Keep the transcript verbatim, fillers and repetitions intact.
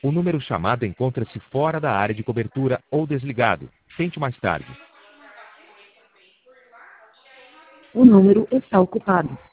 O número chamado encontra-se fora da área de cobertura ou desligado. Tente mais tarde. O número está ocupado.